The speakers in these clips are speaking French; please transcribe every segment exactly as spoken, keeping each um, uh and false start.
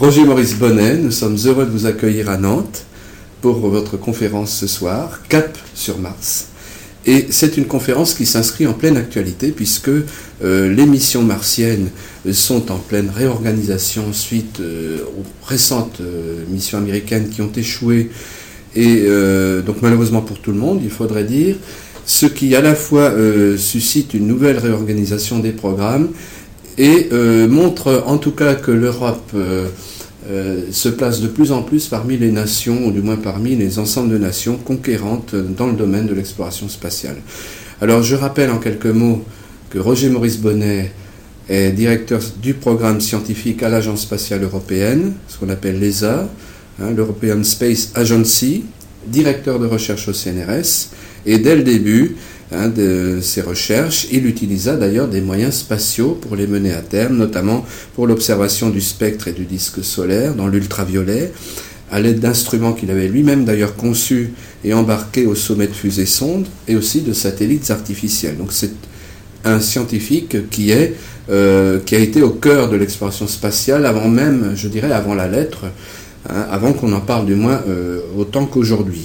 Roger Maurice Bonnet, nous sommes heureux de vous accueillir à Nantes pour votre conférence ce soir, Cap sur Mars. Et c'est une conférence qui s'inscrit en pleine actualité puisque euh, les missions martiennes sont en pleine réorganisation suite euh, aux récentes euh, missions américaines qui ont échoué. Et euh, donc malheureusement pour tout le monde, il faudrait dire, ce qui à la fois euh, suscite une nouvelle réorganisation des programmes et euh, montre en tout cas que l'Europe euh, euh, se place de plus en plus parmi les nations, ou du moins parmi les ensembles de nations conquérantes dans le domaine de l'exploration spatiale. Alors je rappelle en quelques mots que Roger Maurice Bonnet est directeur du programme scientifique à l'Agence spatiale européenne, ce qu'on appelle l'E S A, hein, l'European Space Agency, directeur de recherche au C N R S, et dès le début hein, de ses recherches, il utilisa d'ailleurs des moyens spatiaux pour les mener à terme, notamment pour l'observation du spectre et du disque solaire dans l'ultraviolet, à l'aide d'instruments qu'il avait lui-même d'ailleurs conçus et embarqués au sommet de fusées sondes, et aussi de satellites artificiels. Donc c'est un scientifique qui, est, euh, qui a été au cœur de l'exploration spatiale avant même, je dirais, avant la lettre, hein, avant qu'on en parle du moins euh, autant qu'aujourd'hui.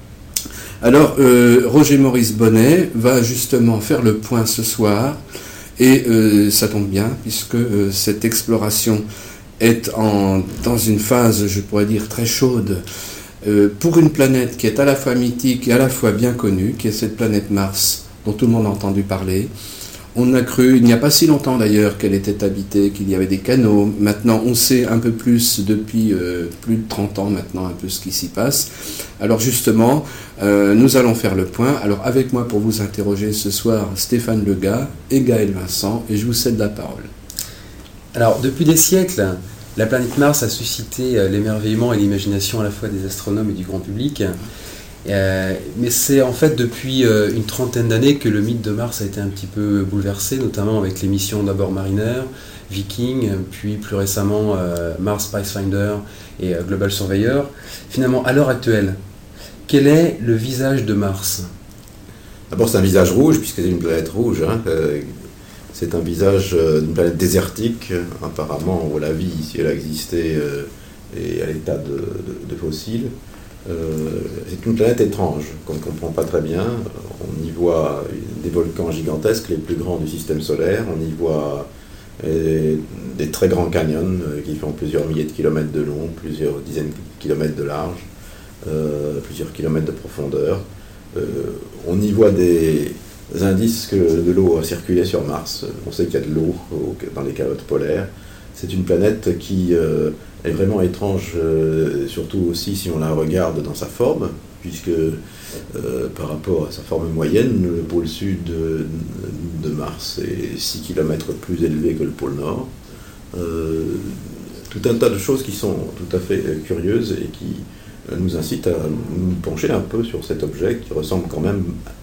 Alors, euh, Roger Maurice Bonnet va justement faire le point ce soir, et euh, ça tombe bien, puisque euh, cette exploration est en, dans une phase, je pourrais dire, très chaude, euh, pour une planète qui est à la fois mythique et à la fois bien connue, qui est cette planète Mars, dont tout le monde a entendu parler. On a cru, il n'y a pas si longtemps d'ailleurs, qu'elle était habitée, qu'il y avait des canaux. Maintenant, on sait un peu plus, depuis euh, plus de trente ans maintenant, un peu ce qui s'y passe. Alors justement, euh, nous allons faire le point. Alors avec moi pour vous interroger ce soir, Stéphane Lega et Gaël Vincent, et je vous cède la parole. Alors, depuis des siècles, la planète Mars a suscité l'émerveillement et l'imagination à la fois des astronomes et du grand public. Euh, mais c'est en fait depuis euh, une trentaine d'années que le mythe de Mars a été un petit peu bouleversé, notamment avec les missions d'abord Mariner, Viking, puis plus récemment euh, Mars Pathfinder et euh, Global Surveyor. Finalement, à l'heure actuelle, quel est le visage de Mars ? D'abord, c'est un visage rouge, puisque c'est une planète rouge. Hein. Euh, c'est un visage euh, d'une planète désertique, apparemment, où la vie, si elle a existé, euh, est à l'état de, de, de fossile. Euh, c'est une planète étrange qu'on ne comprend pas très bien. On y voit des volcans gigantesques, les plus grands du système solaire. On y voit euh, des très grands canyons euh, qui font plusieurs milliers de kilomètres de long, plusieurs dizaines de kilomètres de large, euh, plusieurs kilomètres de profondeur. Euh, on y voit des indices que de l'eau a circulé sur Mars. On sait qu'il y a de l'eau dans les calottes polaires. C'est une planète qui euh, est vraiment étrange, euh, surtout aussi si on la regarde dans sa forme, puisque euh, par rapport à sa forme moyenne, le pôle sud de, de Mars est six kilomètres plus élevé que le pôle nord. Euh, tout un tas de choses qui sont tout à fait curieuses et qui nous incitent à nous pencher un peu sur cet objet qui ressemble quand même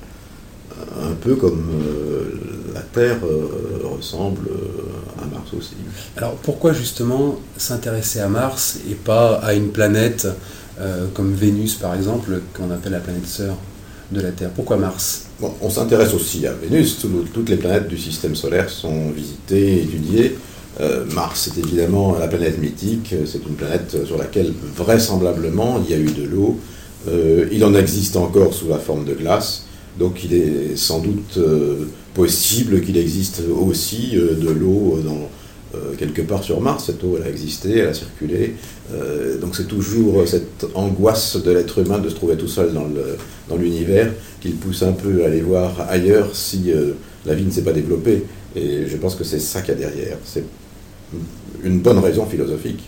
un peu comme euh, la Terre euh, ressemble euh, à Mars aussi. Alors pourquoi justement s'intéresser à Mars et pas à une planète euh, comme Vénus par exemple, qu'on appelle la planète sœur de la Terre ? Pourquoi Mars ? Bon, on s'intéresse aussi à Vénus. Tout, toutes les planètes du système solaire sont visitées, étudiées. Euh, Mars est évidemment la planète mythique. C'est une planète sur laquelle vraisemblablement il y a eu de l'eau. Euh, il en existe encore sous la forme de glace. Donc il est sans doute euh, possible qu'il existe aussi euh, de l'eau dans, euh, quelque part sur Mars. Cette eau, elle a existé, elle a circulé. Euh, donc c'est toujours cette angoisse de l'être humain de se trouver tout seul dans, le, dans l'univers qui le pousse un peu à aller voir ailleurs si euh, la vie ne s'est pas développée. Et je pense que c'est ça qu'il y a derrière. C'est une bonne raison philosophique.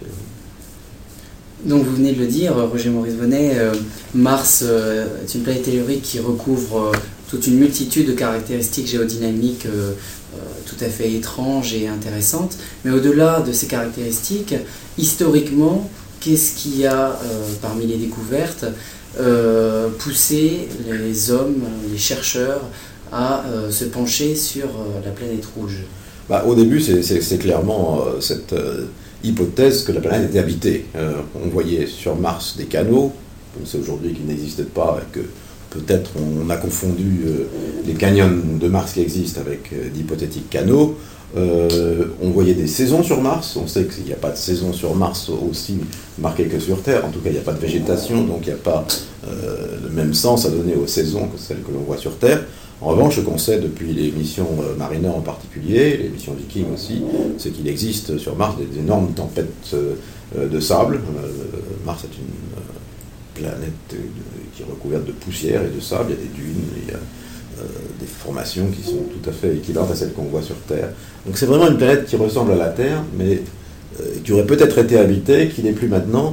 Donc vous venez de le dire, Roger Maurice Bonnet, euh, Mars euh, est une planète tellurique qui recouvre euh, toute une multitude de caractéristiques géodynamiques euh, euh, tout à fait étranges et intéressantes. Mais au-delà de ces caractéristiques, historiquement, qu'est-ce qui a, euh, parmi les découvertes, euh, poussé les hommes, les chercheurs, à euh, se pencher sur euh, la planète rouge ? Bah, au début, c'est, c'est, c'est clairement euh, cette... Euh, hypothèse que la planète était habitée. Euh, on voyait sur Mars des canaux, on sait aujourd'hui qu'ils n'existent pas et que peut-être on a confondu euh, les canyons de Mars qui existent avec euh, d'hypothétiques canaux. Euh, on voyait des saisons sur Mars. On sait qu'il n'y a pas de saison sur Mars aussi marquée que sur Terre. En tout cas, il n'y a pas de végétation, donc il n'y a pas euh, le même sens à donner aux saisons que celles que l'on voit sur Terre. En revanche, ce qu'on sait depuis les missions euh, Mariner en particulier, les missions Viking aussi, c'est qu'il existe sur Mars des énormes tempêtes euh, de sable. Euh, Mars est une euh, planète euh, qui est recouverte de poussière et de sable. Il y a des dunes, il y a Euh, des formations qui sont tout à fait équivalentes à celles qu'on voit sur Terre. Donc c'est vraiment une planète qui ressemble à la Terre, mais euh, qui aurait peut-être été habitée, qui n'est plus maintenant.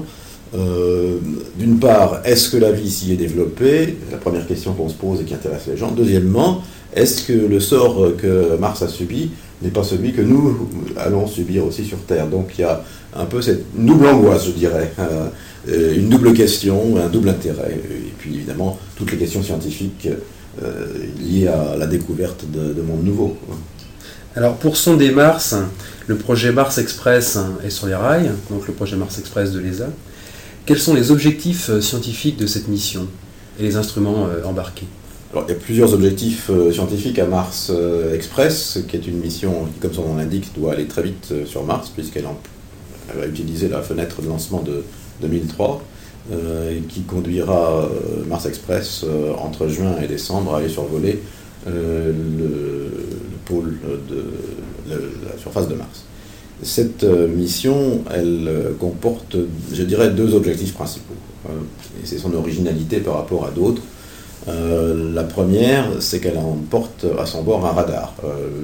Euh, d'une part, est-ce que la vie s'y est développée? La première question qu'on se pose et qui intéresse les gens. Deuxièmement, est-ce que le sort que Mars a subi n'est pas celui que nous allons subir aussi sur Terre? Donc il y a un peu cette double angoisse, je dirais, euh, une double question, un double intérêt, et puis évidemment toutes les questions scientifiques Euh, lié à la découverte de, de mondes nouveaux. Alors pour sonder Mars, le projet Mars Express est sur les rails, donc le projet Mars Express de l'E S A. Quels sont les objectifs scientifiques de cette mission et les instruments euh, embarqués? Alors il y a plusieurs objectifs euh, scientifiques à Mars euh, Express, qui est une mission qui, comme son nom l'indique, doit aller très vite euh, sur Mars, puisqu'elle en, elle va utiliser la fenêtre de lancement de deux mille trois. Euh, qui conduira euh, Mars Express euh, entre juin et décembre à aller survoler euh, le, le pôle de le, la surface de Mars. Cette euh, mission, elle euh, comporte, je dirais, deux objectifs principaux, euh, et c'est son originalité par rapport à d'autres. Euh, la première, c'est qu'elle emporte à son bord un radar.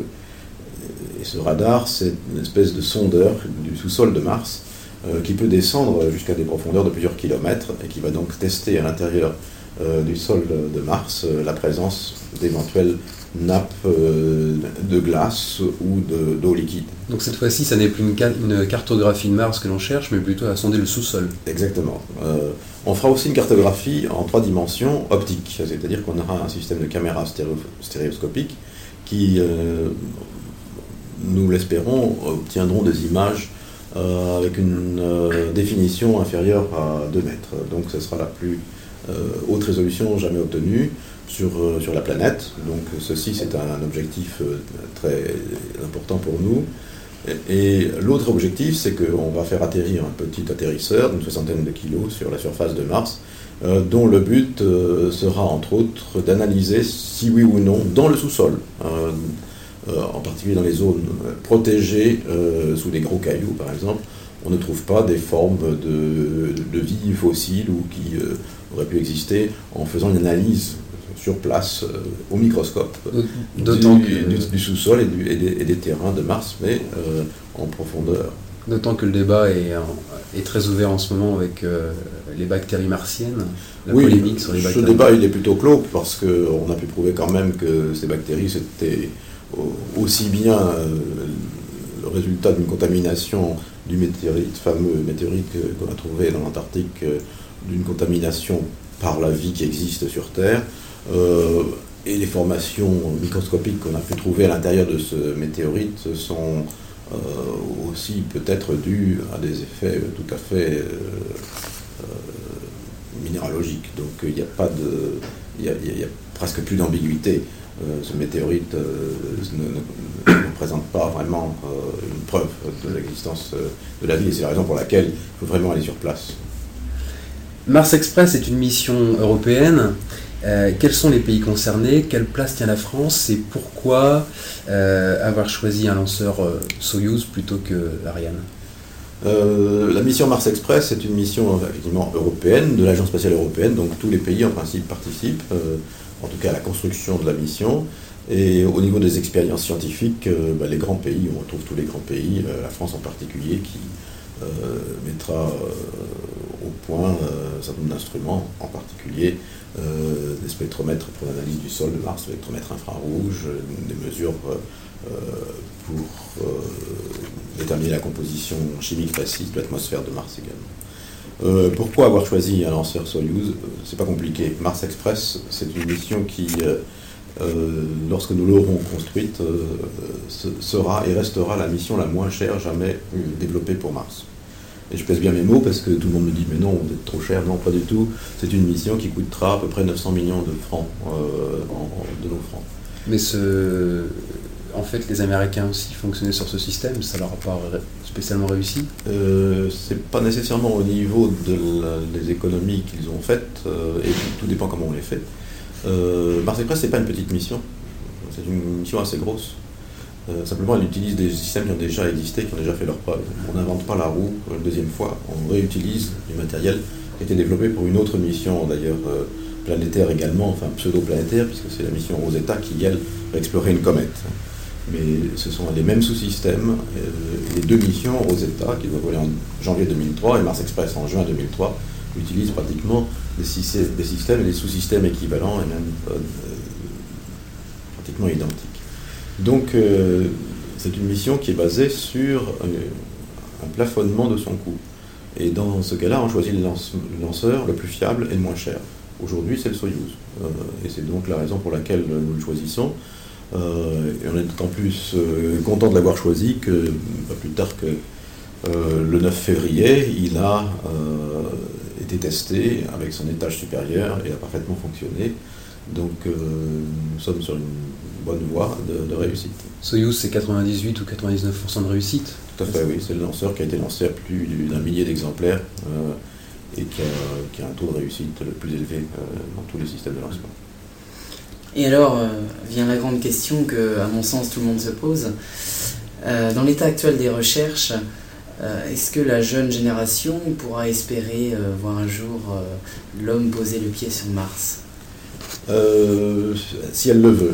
Euh, et ce radar, c'est une espèce de sondeur du sous-sol de Mars, Euh, qui peut descendre jusqu'à des profondeurs de plusieurs kilomètres et qui va donc tester à l'intérieur euh, du sol de Mars euh, la présence d'éventuelles nappes euh, de glace ou de, d'eau liquide. Donc cette fois-ci, ça n'est plus une, ca- une cartographie de Mars que l'on cherche, mais plutôt à sonder le sous-sol. Exactement. Euh, on fera aussi une cartographie en trois dimensions optiques, c'est-à-dire qu'on aura un système de caméras stéréo- stéréoscopiques qui, euh, nous l'espérons, obtiendront des images Euh, avec une euh, définition inférieure à deux mètres. Donc ce sera la plus euh, haute résolution jamais obtenue sur, euh, sur la planète. Donc ceci, c'est un objectif euh, très important pour nous. Et, et l'autre objectif, c'est qu'on va faire atterrir un petit atterrisseur d'une soixantaine de kilos sur la surface de Mars, euh, dont le but euh, sera entre autres d'analyser si oui ou non, dans le sous-sol, euh, Euh, en particulier dans les zones euh, protégées euh, sous des gros cailloux par exemple, on ne trouve pas des formes de, de vie fossile ou qui euh, auraient pu exister en faisant une analyse sur place euh, au microscope D'autant du, que... du, du sous-sol et, du, et, des, et des terrains de Mars, mais euh, en profondeur. D'autant que le débat est, est très ouvert en ce moment avec euh, les bactéries martiennes, la oui, polémique sur les bactéries. Ce débat il est plutôt clos parce qu'on a pu prouver quand même que ces bactéries c'était aussi bien euh, le résultat d'une contamination du météorite, fameux météorite qu'on a trouvé dans l'Antarctique, euh, d'une contamination par la vie qui existe sur Terre, euh, et les formations microscopiques qu'on a pu trouver à l'intérieur de ce météorite sont euh, aussi peut-être dues à des effets tout à fait euh, euh, minéralogiques. Donc il n'y a pas de, il y a, il y a presque plus d'ambiguïté. Euh, ce météorite euh, ne, ne, ne présente pas vraiment euh, une preuve de l'existence euh, de la vie, et c'est la raison pour laquelle il faut vraiment aller sur place. Mars Express est une mission européenne. Euh, quels sont les pays concernés? Quelle place tient la France? Et pourquoi euh, avoir choisi un lanceur euh, Soyouz plutôt que l'Ariane? Euh, la mission Mars Express est une mission effectivement européenne, de l'Agence spatiale européenne, donc tous les pays en principe participent, euh, en tout cas à la construction de la mission. Et au niveau des expériences scientifiques, euh, bah, les grands pays, on retrouve tous les grands pays, euh, la France en particulier, qui euh, mettra euh, au point euh, un certain nombre d'instruments, en particulier euh, des spectromètres pour l'analyse du sol de Mars, spectromètres infrarouges, des mesures euh, pour euh, déterminer la composition chimique précise de l'atmosphère de Mars également. Euh, pourquoi avoir choisi un lanceur Soyouz? C'est pas compliqué. Mars Express, c'est une mission qui, euh, euh, lorsque nous l'aurons construite, euh, sera et restera la mission la moins chère jamais développée pour Mars. Et je pèse bien mes mots parce que tout le monde me dit mais non, vous êtes trop cher. Non, pas du tout. C'est une mission qui coûtera à peu près neuf cents millions de francs, euh, en, en, de nos francs. Mais ce, en fait, les Américains aussi fonctionnaient sur ce système, ça leur a pas spécialement réussi? euh, C'est pas nécessairement au niveau de la, des économies qu'ils ont faites, euh, et tout dépend comment on les fait. Euh, Mars Express, c'est pas une petite mission, c'est une mission assez grosse. Euh, simplement, elle utilise des systèmes qui ont déjà existé, qui ont déjà fait leurs preuves. On n'invente pas la roue une deuxième fois, on réutilise du matériel qui a été développé pour une autre mission, d'ailleurs euh, planétaire également, enfin pseudo-planétaire, puisque c'est la mission Rosetta qui, elle, va explorer une comète. Mais ce sont les mêmes sous-systèmes, euh, les deux missions, Rosetta, qui doit voler en janvier deux mille trois, et Mars Express en juin deux mille trois, utilisent pratiquement des systèmes, des systèmes et des sous-systèmes équivalents, et même euh, pratiquement identiques. Donc, euh, c'est une mission qui est basée sur un, un plafonnement de son coût. Et dans ce cas-là, on choisit le, lance, le lanceur le plus fiable et le moins cher. Aujourd'hui, c'est le Soyouz. Euh, et c'est donc la raison pour laquelle nous le choisissons. Euh, et on est d'autant plus euh, content de l'avoir choisi que, pas plus tard que euh, le neuf février, il a euh, été testé avec son étage supérieur et a parfaitement fonctionné. Donc, euh, nous sommes sur une bonne voie de, de réussite. Soyouz, c'est quatre-vingt-dix-huit ou quatre-vingt-dix-neuf pour cent de réussite? Tout à fait, oui. C'est le lanceur qui a été lancé à plus d'un millier d'exemplaires euh, et qui a, qui a un taux de réussite le plus élevé euh, dans tous les systèmes de lancement. Et alors, euh, vient la grande question que, à mon sens, tout le monde se pose. Euh, dans l'état actuel des recherches, euh, est-ce que la jeune génération pourra espérer euh, voir un jour euh, l'homme poser le pied sur Mars ? Euh, si elle le veut.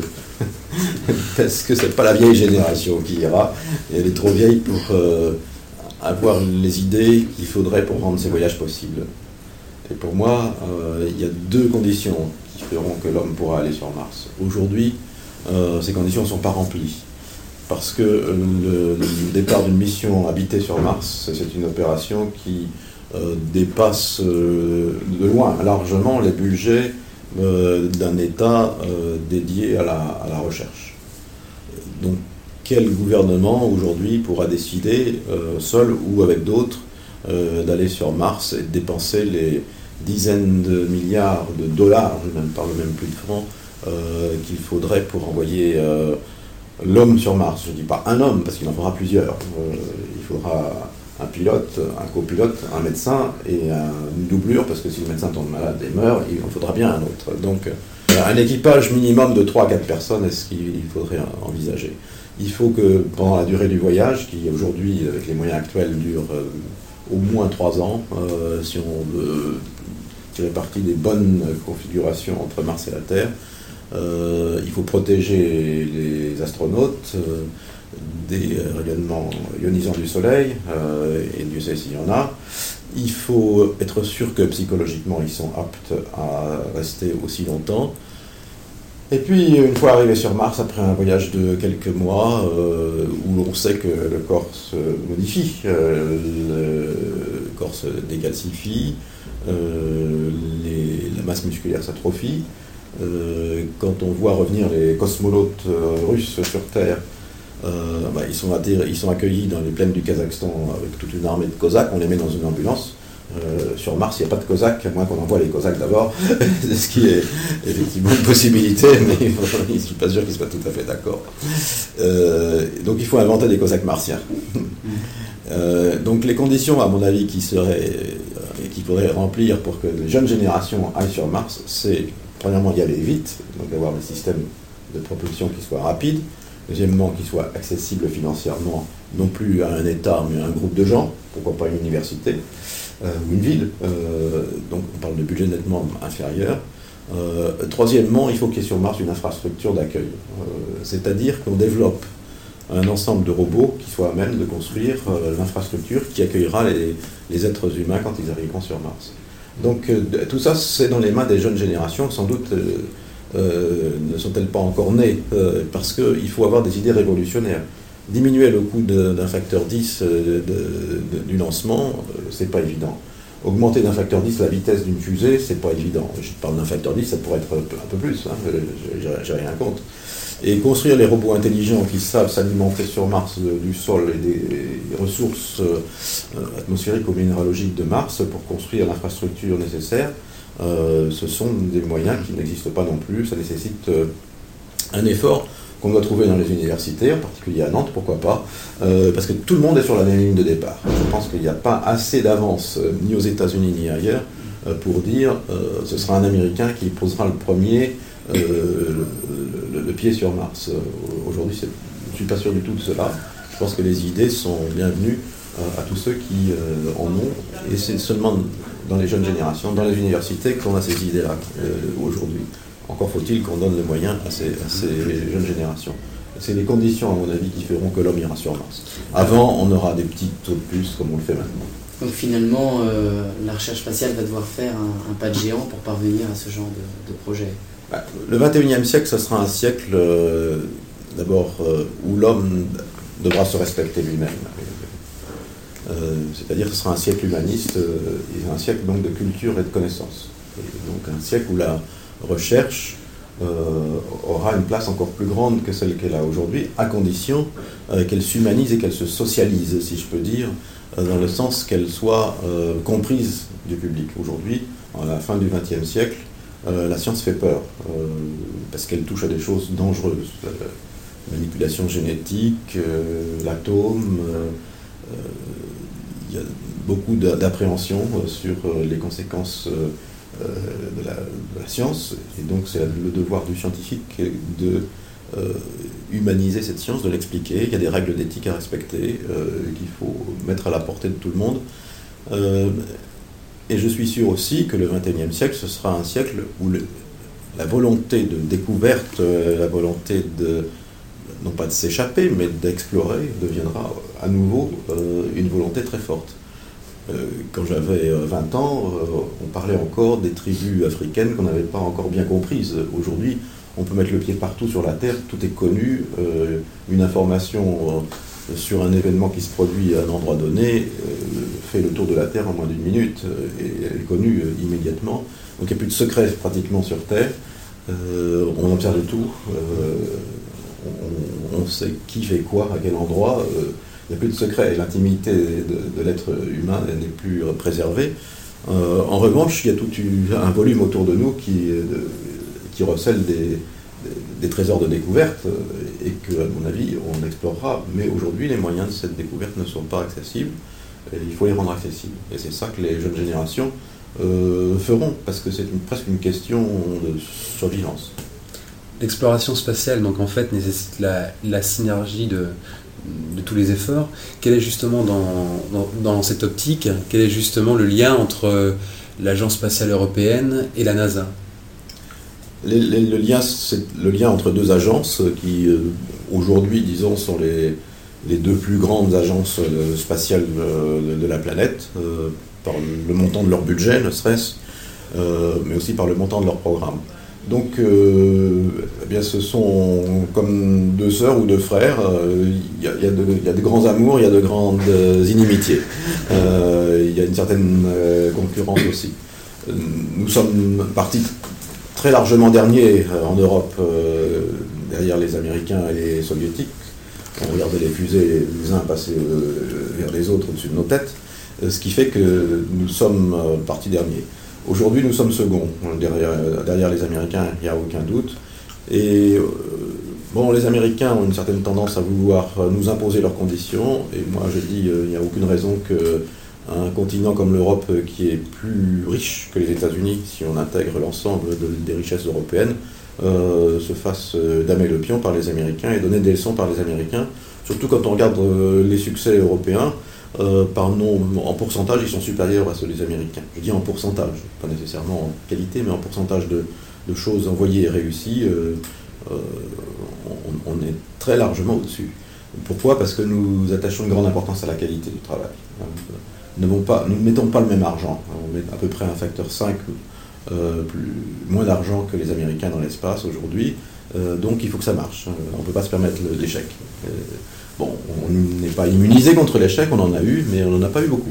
Parce que c'est pas la vieille génération qui ira. Elle est trop vieille pour euh, avoir les idées qu'il faudrait pour rendre ces voyages possibles. Et pour moi, euh, il y a deux conditions qui feront que l'homme pourra aller sur Mars. Aujourd'hui, euh, ces conditions ne sont pas remplies. Parce que euh, le, le départ d'une mission habitée sur Mars, c'est une opération qui euh, dépasse euh, de loin, largement, les budgets Euh, d'un État euh, dédié à la, à la recherche. Donc, quel gouvernement aujourd'hui pourra décider, euh, seul ou avec d'autres, euh, d'aller sur Mars et de dépenser les dizaines de milliards de dollars, je ne parle même plus de francs, euh, qu'il faudrait pour envoyer euh, l'homme sur Mars? Je ne dis pas un homme, parce qu'il en faudra plusieurs. Euh, il faudra un pilote, un copilote, un médecin et une doublure, parce que si le médecin tombe malade et meurt, il en faudra bien un autre. Donc, un équipage minimum de trois à quatre personnes, est-ce qu'il faudrait envisager? Il faut que, pendant la durée du voyage, qui aujourd'hui, avec les moyens actuels, dure euh, au moins trois ans, euh, si on veut tirer parti des bonnes configurations entre Mars et la Terre, euh, il faut protéger les astronautes euh, des rayonnements ionisants du Soleil, euh, et Dieu sait s'il y en a. Il faut être sûr que psychologiquement ils sont aptes à rester aussi longtemps. Et puis, une fois arrivé sur Mars, après un voyage de quelques mois, euh, où on sait que le corps se modifie, euh, le corps se décalcifie, euh, les, la masse musculaire s'atrophie, euh, quand on voit revenir les cosmonautes euh, russes sur Terre, Euh, bah, ils, sont ils sont accueillis dans les plaines du Kazakhstan avec toute une armée de Cosaques, on les met dans une ambulance. Euh, sur Mars, il n'y a pas de Cosaques, à moins qu'on envoie les Cosaques d'abord, ce qui est effectivement une possibilité, mais je ne suis pas sûr qu'ils soient tout à fait d'accord. Euh, donc il faut inventer des Cosaques martiens. euh, donc les conditions, à mon avis, qui seraient, euh, qu'il faudrait remplir pour que les jeunes générations aillent sur Mars, c'est premièrement y aller vite, donc avoir des systèmes de propulsion qui soient rapides. Deuxièmement, qu'il soit accessible financièrement, non plus à un État, mais à un groupe de gens, pourquoi pas une université, euh, ou une ville. Euh, donc on parle de budget nettement inférieur. Euh, troisièmement, il faut qu'il y ait sur Mars une infrastructure d'accueil. Euh, c'est-à-dire qu'on développe un ensemble de robots qui soient à même de construire euh, l'infrastructure qui accueillera les, les êtres humains quand ils arriveront sur Mars. Donc euh, tout ça, c'est dans les mains des jeunes générations, sans doute... Euh, Euh, ne sont-elles pas encore nées euh, parce qu'il faut avoir des idées révolutionnaires. Diminuer le coût de, d'un facteur dix euh, de, de, du lancement, euh, c'est pas évident. Augmenter d'un facteur dix la vitesse d'une fusée, c'est pas évident. Je parle d'un facteur dix, ça pourrait être un peu plus, hein, j'ai, j'ai rien contre. Et construire les robots intelligents qui savent s'alimenter sur Mars de, du sol et des, des ressources euh, atmosphériques ou minéralogiques de Mars pour construire l'infrastructure nécessaire, Euh, ce sont des moyens qui n'existent pas non plus. Ça nécessite euh, un effort qu'on doit trouver dans les universités, en particulier à Nantes, pourquoi pas, euh, parce que tout le monde est sur la même ligne de départ. Je pense qu'il n'y a pas assez d'avance, euh, ni aux États-Unis ni ailleurs, euh, pour dire euh, ce sera un Américain qui posera le premier euh, le, le, le pied sur Mars. Euh, aujourd'hui, c'est, je ne suis pas sûr du tout de cela. Je pense que les idées sont bienvenues euh, à tous ceux qui euh, en ont, et c'est seulement dans les jeunes générations, dans les universités, qu'on a ces idées-là euh, aujourd'hui. Encore faut-il qu'on donne les moyens à ces, à ces jeunes générations. C'est les conditions, à mon avis, qui feront que l'homme ira sur Mars. Avant, on aura des petits taux de plus, comme on le fait maintenant. Donc finalement, euh, la recherche spatiale va devoir faire un, un pas de géant pour parvenir à ce genre de, de projet. Bah, le vingt et unième siècle, ce sera un siècle, euh, d'abord, euh, où l'homme devra se respecter lui-même. Euh, c'est-à-dire que ce sera un siècle humaniste, euh, et un siècle donc de culture et de connaissance. Et donc un siècle où la recherche euh, aura une place encore plus grande que celle qu'elle a aujourd'hui, à condition euh, qu'elle s'humanise et qu'elle se socialise, si je peux dire, euh, dans le sens qu'elle soit euh, comprise du public. Aujourd'hui, à la fin du vingtième siècle, euh, la science fait peur, euh, parce qu'elle touche à des choses dangereuses. Euh, manipulation génétique, euh, l'atome, euh, il euh, y a beaucoup d'appréhension sur euh, les conséquences euh, De la, de la science, et donc c'est le devoir du scientifique de euh, humaniser cette science, de l'expliquer. Il y a des règles d'éthique à respecter, euh, qu'il faut mettre à la portée de tout le monde. Euh, et je suis sûr aussi que le vingt et unième siècle, ce sera un siècle où le, la volonté de découverte, euh, la volonté de, non pas de s'échapper, mais d'explorer, deviendra à nouveau euh, une volonté très forte. Quand j'avais vingt ans, on parlait encore des tribus africaines qu'on n'avait pas encore bien comprises. Aujourd'hui, on peut mettre le pied partout sur la Terre, tout est connu. Une information sur un événement qui se produit à un endroit donné fait le tour de la Terre en moins d'une minute et elle est connue immédiatement. Donc il n'y a plus de secret pratiquement sur Terre. On observe tout. On sait qui fait quoi, à quel endroit. Il n'y a plus de secret, l'intimité de, de l'être humain n'est plus préservée. Euh, en revanche, il y a tout un volume autour de nous qui, de, qui recèle des, des, des trésors de découverte et que, à mon avis, on explorera. Mais aujourd'hui, les moyens de cette découverte ne sont pas accessibles. Et il faut les rendre accessibles. Et c'est ça que les jeunes générations euh, feront, parce que c'est une, presque une question de survivance. L'exploration spatiale, donc en fait, nécessite la, la synergie de... de tous les efforts. Quel est justement dans, dans, dans cette optique, quel est justement le lien entre l'Agence spatiale européenne et la NASA ? les, les, le, lien, c'est le lien entre deux agences qui, euh, aujourd'hui, disons, sont les, les deux plus grandes agences euh, spatiales euh, de, de la planète, euh, par le montant de leur budget, ne serait-ce, euh, mais aussi par le montant de leur programme. Donc, euh, eh bien, ce sont comme deux sœurs ou deux frères. Il euh, y, y, y a de grands amours, il y a de grandes euh, inimitiés. Il euh, y a une certaine euh, concurrence aussi. Euh, nous sommes partis très largement derniers euh, en Europe, euh, derrière les Américains et les Soviétiques. On regardait les fusées, les uns passer euh, vers les autres au-dessus de nos têtes, euh, ce qui fait que nous sommes euh, partis derniers. Aujourd'hui, nous sommes seconds, derrière, derrière les Américains, il n'y a aucun doute. Et euh, bon, les Américains ont une certaine tendance à vouloir nous imposer leurs conditions. Et moi, je dis, il euh, n'y a aucune raison qu'un continent comme l'Europe, qui est plus riche que les États-Unis, si on intègre l'ensemble de, des richesses européennes, euh, se fasse damer le pion par les Américains et donner des leçons par les Américains. Surtout quand on regarde euh, les succès européens. Euh, par nombre, en pourcentage, ils sont supérieurs à ceux des Américains. Je dis en pourcentage, pas nécessairement en qualité, mais en pourcentage de, de choses envoyées et réussies, euh, euh, on, on est très largement au-dessus. Pourquoi ? Parce que nous attachons une grande importance à la qualité du travail. Nous ne pas, nous ne mettons pas le même argent. On met à peu près un facteur cinq, euh, plus, moins d'argent que les Américains dans l'espace aujourd'hui. Euh, donc il faut que ça marche. On ne peut pas se permettre l'échec. Euh, Bon, on n'est pas immunisé contre l'échec, on en a eu, mais on n'en a pas eu beaucoup.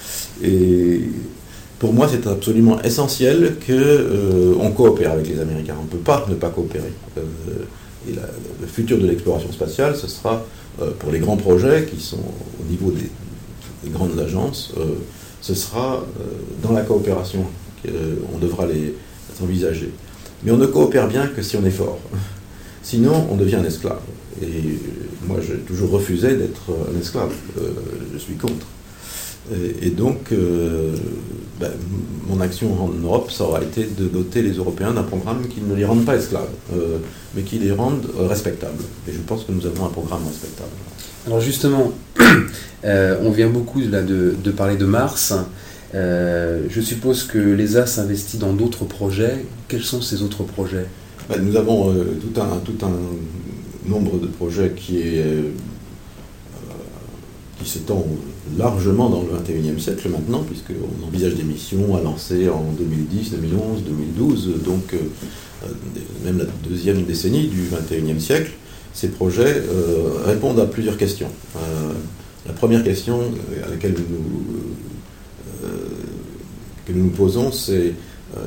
Et pour moi, c'est absolument essentiel qu'on euh, coopère avec les Américains. On ne peut pas ne pas coopérer. Euh, et la, le futur de l'exploration spatiale, ce sera, euh, pour les grands projets qui sont au niveau des, des grandes agences, euh, ce sera euh, dans la coopération qu'on devra les envisager. Mais on ne coopère bien que si on est fort. Sinon, on devient un esclave. Et moi, j'ai toujours refusé d'être un esclave. Euh, je suis contre. Et, et donc, euh, ben, mon action en Europe, ça aura été de doter les Européens d'un programme qui ne les rende pas esclaves, euh, mais qui les rende euh, respectables. Et je pense que nous avons un programme respectable. Alors justement, euh, on vient beaucoup là, de, de parler de Mars. Euh, je suppose que l'E S A s'investit dans d'autres projets. Quels sont ces autres projets ? Ben, nous avons euh, tout, un, tout un nombre de projets qui est... Euh, qui s'étend largement dans le vingt et unième siècle maintenant, puisqu'on envisage des missions à lancer en deux mille dix, deux mille onze, deux mille douze, donc euh, même la deuxième décennie du vingt et unième siècle. Ces projets euh, répondent à plusieurs questions. Euh, la première question à laquelle nous, euh, que nous nous posons, c'est euh,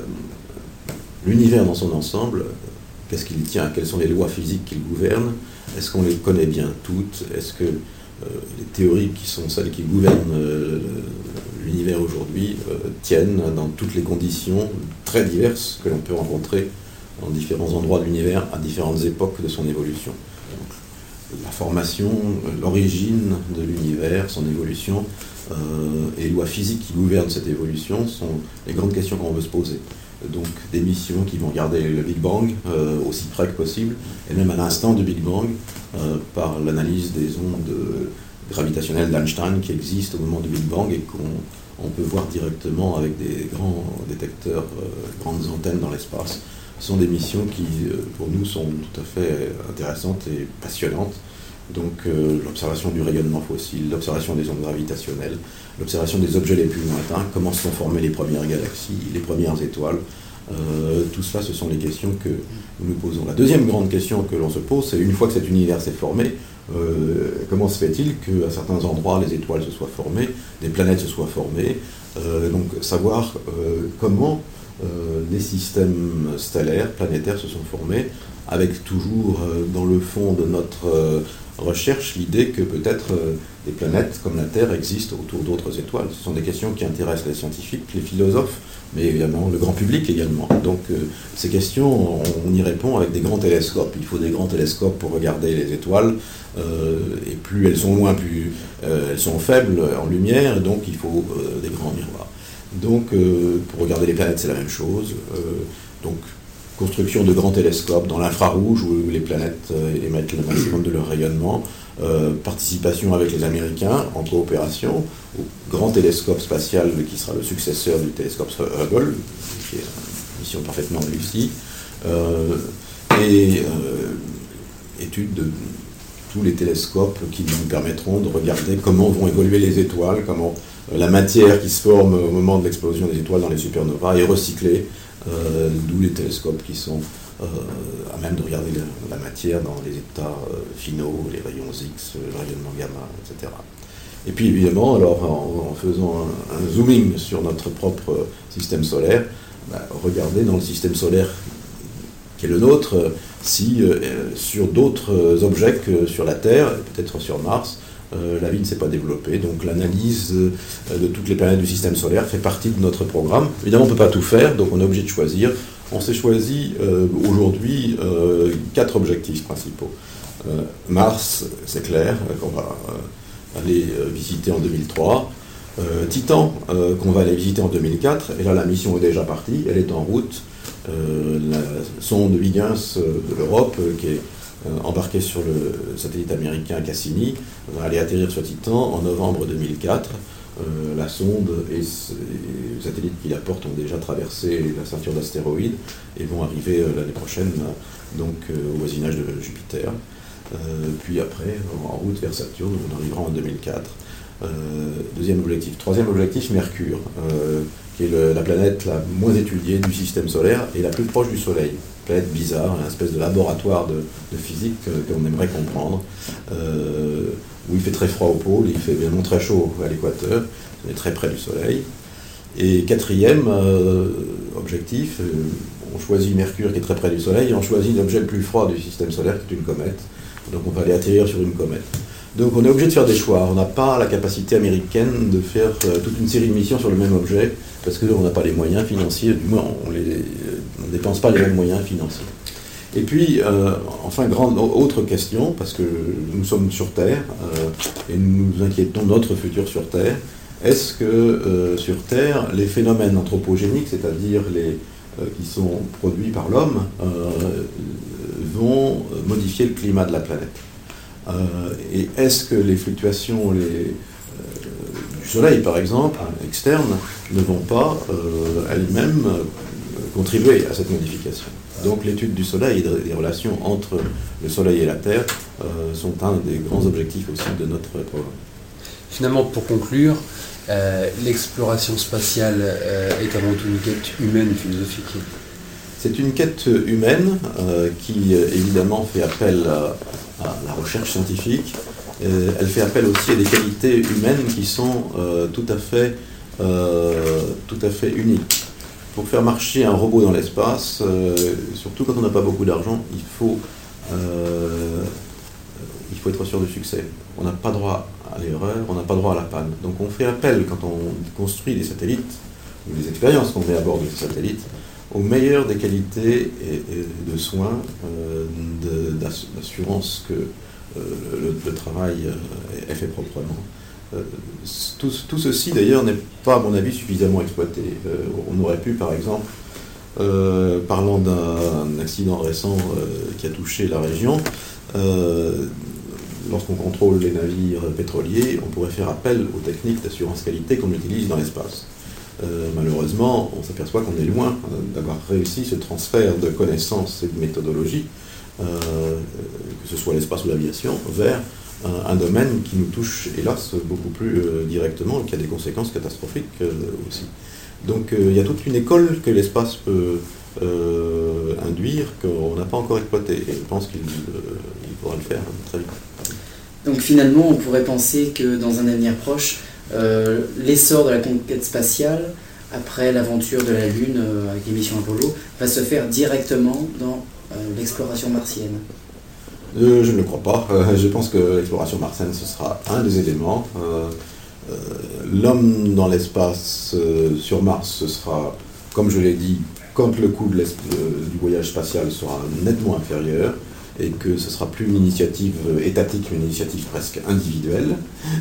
l'univers dans son ensemble. Qu'est-ce qu'il tient? Quelles sont les lois physiques qui le gouvernent? Est-ce qu'on les connaît bien toutes? Est-ce que Euh, les théories qui sont celles qui gouvernent euh, l'univers aujourd'hui euh, tiennent dans toutes les conditions très diverses que l'on peut rencontrer dans différents endroits de l'univers à différentes époques de son évolution. Donc, la formation, l'origine de l'univers, son évolution euh, et les lois physiques qui gouvernent cette évolution sont les grandes questions qu'on veut se poser. Donc des missions qui vont regarder le Big Bang euh, aussi près que possible, et même à l'instant du Big Bang, euh, par l'analyse des ondes euh, gravitationnelles d'Einstein qui existent au moment du Big Bang et qu'on on peut voir directement avec des grands détecteurs, euh, grandes antennes dans l'espace. Ce sont des missions qui, euh, pour nous, sont tout à fait intéressantes et passionnantes. Donc euh, l'observation du rayonnement fossile, l'observation des ondes gravitationnelles, l'observation des objets les plus lointains, comment se sont formées les premières galaxies, les premières étoiles, euh, tout cela, ce sont les questions que nous nous posons. La deuxième grande question que l'on se pose, c'est une fois que cet univers s'est formé, euh, comment se fait-il qu'à certains endroits les étoiles se soient formées, des planètes se soient formées, euh, donc savoir euh, comment euh, les systèmes stellaires, planétaires se sont formés, avec toujours euh, dans le fond de notre euh, recherche l'idée que peut-être euh, des planètes comme la Terre existent autour d'autres étoiles. Ce sont des questions qui intéressent les scientifiques, les philosophes, mais également le grand public également. Donc euh, ces questions, on, on y répond avec des grands télescopes. Il faut des grands télescopes pour regarder les étoiles, euh, et plus elles sont loin, plus euh, elles sont faibles en lumière, et donc il faut euh, des grands miroirs. Donc euh, pour regarder les planètes, c'est la même chose. Euh, donc construction de grands télescopes dans l'infrarouge où les planètes euh, émettent le maximum de leur rayonnement, euh, participation avec les Américains en coopération au grand télescope spatial qui sera le successeur du télescope Hubble, qui est une mission parfaitement réussie, euh, et euh, étude de tous les télescopes qui nous permettront de regarder comment vont évoluer les étoiles, comment euh, la matière qui se forme au moment de l'explosion des étoiles dans les supernovas est recyclée. Euh, d'où les télescopes qui sont euh, à même de regarder la, la matière dans les états euh, finaux, les rayons X, le rayonnement gamma, et cetera. Et puis évidemment, alors en, en faisant un, un zooming sur notre propre système solaire, bah, regarder dans le système solaire qui est le nôtre, euh, si euh, sur d'autres objets que sur la Terre, et peut-être sur Mars, Euh, la vie ne s'est pas développée, donc l'analyse euh, de toutes les planètes du système solaire fait partie de notre programme. Évidemment, on ne peut pas tout faire, donc on est obligé de choisir. On s'est choisi euh, aujourd'hui euh, quatre objectifs principaux. Euh, Mars, c'est clair, euh, qu'on va euh, aller euh, visiter en deux mille trois. Euh, Titan, euh, qu'on va aller visiter en deux mille quatre, et là la mission est déjà partie, elle est en route. Euh, la sonde Huygens de l'Europe, euh, qui est Euh, embarqué sur le satellite américain Cassini, va aller atterrir sur Titan en novembre deux mille quatre. Euh, la sonde et, et le satellite qui la porte ont déjà traversé la ceinture d'astéroïdes et vont arriver euh, l'année prochaine donc, euh, au voisinage de Jupiter. Euh, puis après, en route vers Saturne, on arrivera en deux mille quatre. Euh, deuxième objectif. Troisième objectif, Mercure, euh, qui est le, la planète la moins étudiée du système solaire et la plus proche du Soleil. Planète bizarre, une espèce de laboratoire de, de physique euh, qu'on aimerait comprendre, euh, où il fait très froid au pôle, il fait évidemment très chaud à l'équateur, on est très près du Soleil. Et quatrième euh, objectif, euh, on choisit Mercure qui est très près du Soleil, et on choisit l'objet le plus froid du système solaire qui est une comète. Donc on va aller atterrir sur une comète. Donc on est obligé de faire des choix. On n'a pas la capacité américaine de faire euh, toute une série de missions sur le même objet, parce qu'on n'a pas les moyens financiers, du moins on ne dépense pas les mêmes moyens financiers. Et puis, euh, enfin, grande autre question, parce que nous sommes sur Terre euh, et nous nous inquiétons de notre futur sur Terre. Est-ce que euh, sur Terre, les phénomènes anthropogéniques, c'est-à-dire les euh, qui sont produits par l'homme, euh, vont modifier le climat de la planète? euh, Et est-ce que les fluctuations les, euh, du Soleil, par exemple, externes, ne vont pas euh, elles-mêmes contribuer à cette modification? Donc l'étude du Soleil et des relations entre le Soleil et la Terre euh, sont un des grands objectifs aussi de notre programme. Finalement, pour conclure, euh, l'exploration spatiale euh, est avant tout une quête humaine et philosophique. C'est une quête humaine euh, qui euh, évidemment fait appel à, à la recherche scientifique. Euh, elle fait appel aussi à des qualités humaines qui sont euh, tout à fait, euh, tout à fait uniques. Pour faire marcher un robot dans l'espace, euh, surtout quand on n'a pas beaucoup d'argent, il faut, euh, il faut être sûr du succès. On n'a pas droit à l'erreur, on n'a pas droit à la panne. Donc on fait appel, quand on construit des satellites, ou des expériences qu'on met à bord de ces satellites, au meilleur des qualités et, et de soins, euh, de, d'assurance que euh, le, le travail euh, est fait proprement. Euh, tout, tout ceci d'ailleurs n'est pas à mon avis suffisamment exploité. Euh, on aurait pu par exemple, euh, parlant d'un accident récent euh, qui a touché la région, euh, lorsqu'on contrôle les navires pétroliers, on pourrait faire appel aux techniques d'assurance qualité qu'on utilise dans l'espace. Euh, malheureusement, on s'aperçoit qu'on est loin euh, d'avoir réussi ce transfert de connaissances et de méthodologie, euh, que ce soit l'espace ou l'aviation, vers un domaine qui nous touche, hélas, beaucoup plus euh, directement et qui a des conséquences catastrophiques euh, aussi. Donc euh, il y a toute une école que l'espace peut euh, induire, qu'on n'a pas encore exploitée. Et je pense qu'il euh, il faudra le faire très vite. Donc finalement, on pourrait penser que dans un avenir proche, euh, l'essor de la conquête spatiale, après l'aventure de la Lune euh, avec les missions Apollo, va se faire directement dans euh, l'exploration martienne. Euh, je ne le crois pas. Euh, je pense que l'exploration martienne, ce sera un des éléments. Euh, euh, l'homme dans l'espace euh, sur Mars, ce sera, comme je l'ai dit, quand le coût de euh, du voyage spatial sera nettement inférieur et que ce sera plus une initiative étatique, une initiative presque individuelle.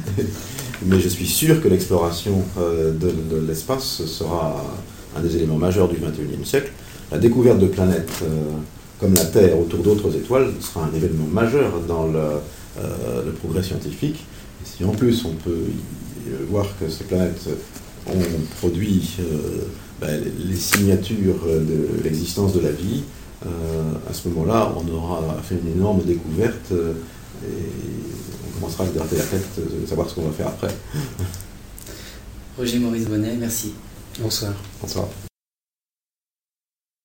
Mais je suis sûr que l'exploration euh, de, de l'espace sera un des éléments majeurs du vingt et unième siècle. La découverte de planètes euh, comme la Terre autour d'autres étoiles sera un événement majeur dans le, euh, le progrès scientifique. Et si en plus on peut y voir que ces planètes ont produit euh, ben, les signatures de l'existence de la vie, euh, à ce moment-là, on aura fait une énorme découverte euh, et on commencera à se gratter la tête de savoir ce qu'on va faire après. Roger Maurice Bonnet, merci. Bonsoir. Bonsoir.